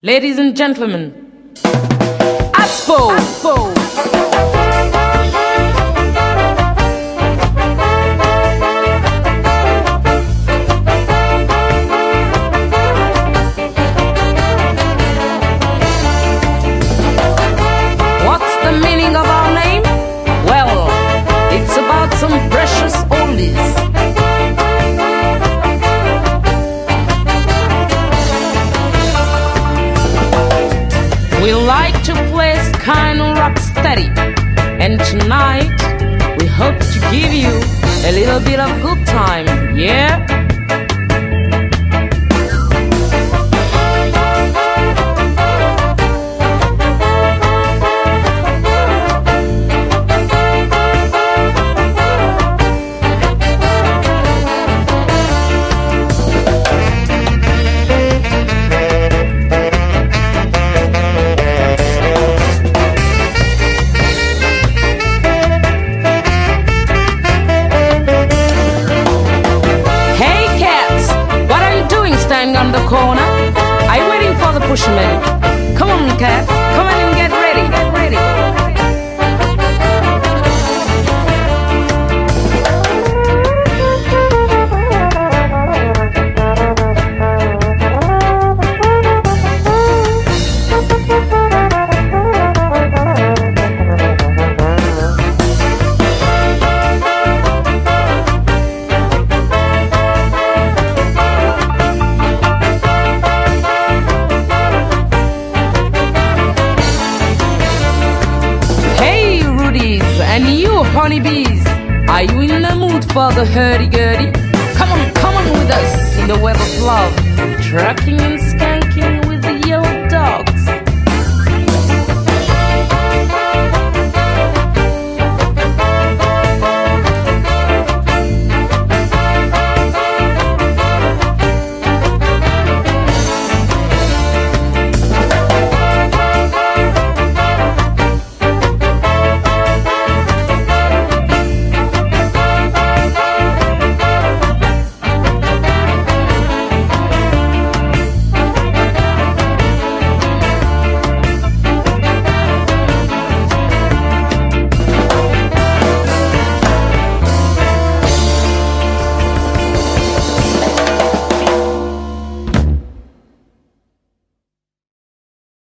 Ladies and gentlemen, Aspo. What's the meaning of our name? Well, it's about some precious oldies. We like to play kind of rock steady, and tonight we hope to give you a little bit of good time, yeah? On the corner, are you waiting for the pushman? Come on, cats, come on and get ready, get ready. And you, honeybees, are you in the mood for the hurdy-gurdy? Come on with us in the web of love, trucking in